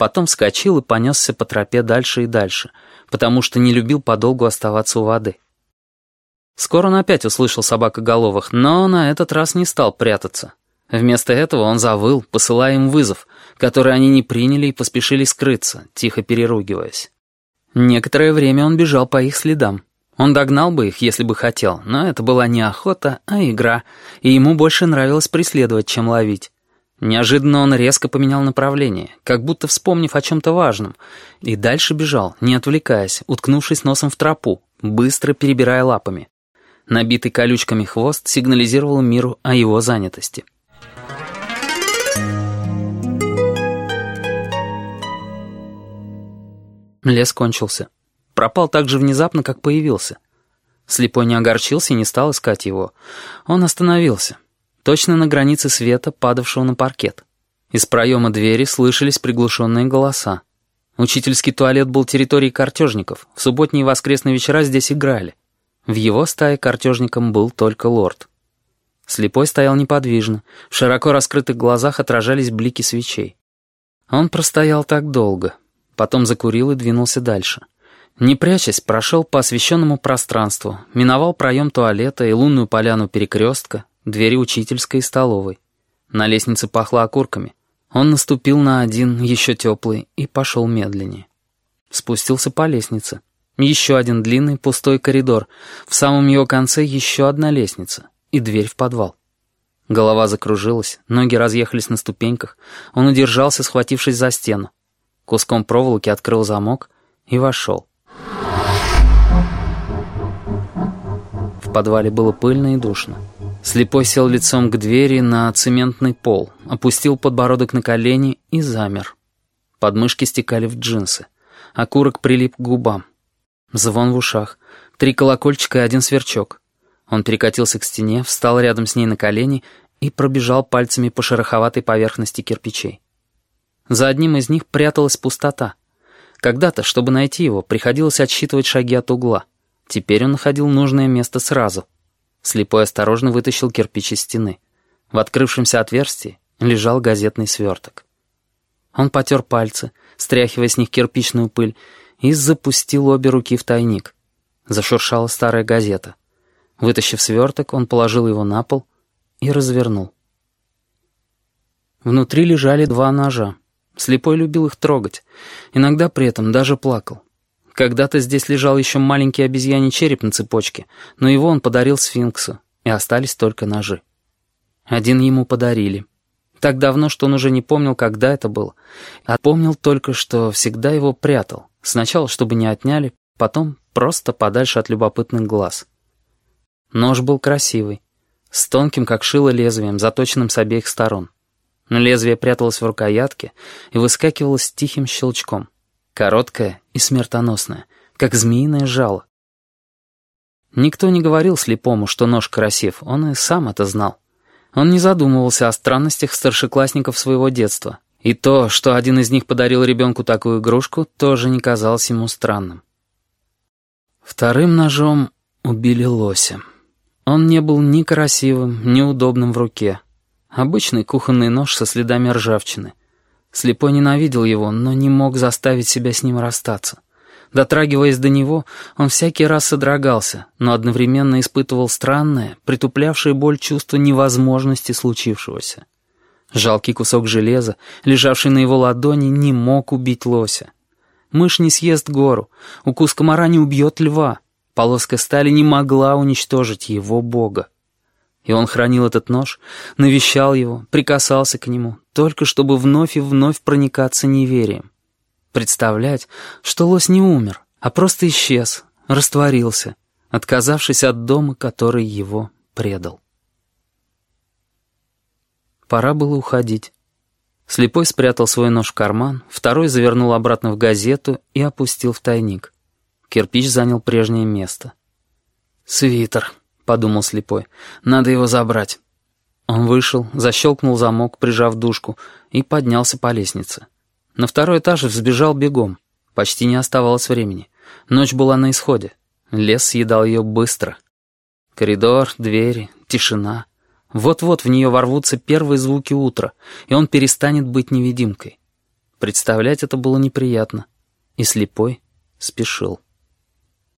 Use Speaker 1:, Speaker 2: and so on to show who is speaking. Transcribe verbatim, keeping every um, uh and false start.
Speaker 1: Потом вскочил и понесся по тропе дальше и дальше, потому что не любил подолгу оставаться у воды. Скоро он опять услышал собакоголовых, но на этот раз не стал прятаться. Вместо этого он завыл, посылая им вызов, который они не приняли и поспешили скрыться, тихо переругиваясь. Некоторое время он бежал по их следам. Он догнал бы их, если бы хотел, но это была не охота, а игра, и ему больше нравилось преследовать, чем ловить. Неожиданно он резко поменял направление, как будто вспомнив о чем-то важном, и дальше бежал, не отвлекаясь, уткнувшись носом в тропу, быстро перебирая лапами. Набитый колючками хвост сигнализировал миру о его занятости. Лес кончился. Пропал так же внезапно, как появился. Слепой не огорчился и не стал искать его. Он остановился. Точно на границе света, падавшего на паркет. Из проема двери слышались приглушенные голоса. Учительский туалет был территорией картежников. В субботние и воскресные вечера здесь играли. В его стае картежником был только лорд. Слепой стоял неподвижно. В широко раскрытых глазах отражались блики свечей. Он простоял так долго. Потом закурил и двинулся дальше. Не прячась, прошел по освещенному пространству, миновал проем туалета и лунную поляну перекрестка, двери учительской и столовой. На лестнице пахло окурками. Он наступил на один, еще теплый, и пошел медленнее. Спустился по лестнице. Еще один длинный пустой коридор. В самом его конце еще одна лестница и дверь в подвал. Голова закружилась, ноги разъехались на ступеньках. Он удержался, схватившись за стену. Куском проволоки открыл замок и вошел. В подвале было пыльно и душно. Слепой сел лицом к двери на цементный пол, опустил подбородок на колени и замер. Подмышки стекали в джинсы. Окурок прилип к губам. Звон в ушах. Три колокольчика и один сверчок. Он перекатился к стене, встал рядом с ней на колени и пробежал пальцами по шероховатой поверхности кирпичей. За одним из них пряталась пустота. Когда-то, чтобы найти его, приходилось отсчитывать шаги от угла. Теперь он находил нужное место сразу. Слепой осторожно вытащил кирпич из стены. В открывшемся отверстии лежал газетный сверток. Он потер пальцы, стряхивая с них кирпичную пыль, и запустил обе руки в тайник. Зашуршала старая газета. Вытащив сверток, он положил его на пол и развернул. Внутри лежали два ножа. Слепой любил их трогать. Иногда при этом даже плакал. Когда-то здесь лежал еще маленький обезьяний череп на цепочке, но его он подарил сфинксу, и остались только ножи. Один ему подарили. Так давно, что он уже не помнил, когда это было, а помнил только, что всегда его прятал. Сначала, чтобы не отняли, потом просто подальше от любопытных глаз. Нож был красивый, с тонким, как шило, лезвием, заточенным с обеих сторон. Лезвие пряталось в рукоятке и выскакивало с тихим щелчком. Короткое и смертоносное, как змеиное жало. Никто не говорил слепому, что нож красив, он и сам это знал. Он не задумывался о странностях старшеклассников своего детства. И то, что один из них подарил ребенку такую игрушку, тоже не казалось ему странным. Вторым ножом убили лося. Он не был ни красивым, ни удобным в руке. Обычный кухонный нож со следами ржавчины. Слепой ненавидел его, но не мог заставить себя с ним расстаться. Дотрагиваясь до него, он всякий раз содрогался, но одновременно испытывал странное, притуплявшее боль чувство невозможности случившегося. Жалкий кусок железа, лежавший на его ладони, не мог убить лося. Мышь не съест гору, укус комара не убьет льва, полоска стали не могла уничтожить его бога. И он хранил этот нож, навещал его, прикасался к нему, только чтобы вновь и вновь проникаться неверием. Представлять, что лось не умер, а просто исчез, растворился, отказавшись от дома, который его предал. Пора было уходить. Слепой спрятал свой нож в карман, второй завернул обратно в газету и опустил в тайник. Кирпич занял прежнее место. «Свитер», — подумал Слепой, — «надо его забрать». Он вышел, защелкнул замок, прижав дужку, и поднялся по лестнице. На второй этаж взбежал бегом. Почти не оставалось времени. Ночь была на исходе. Лес съедал ее быстро. Коридор, двери, тишина. Вот-вот в нее ворвутся первые звуки утра, и он перестанет быть невидимкой. Представлять это было неприятно. И слепой спешил.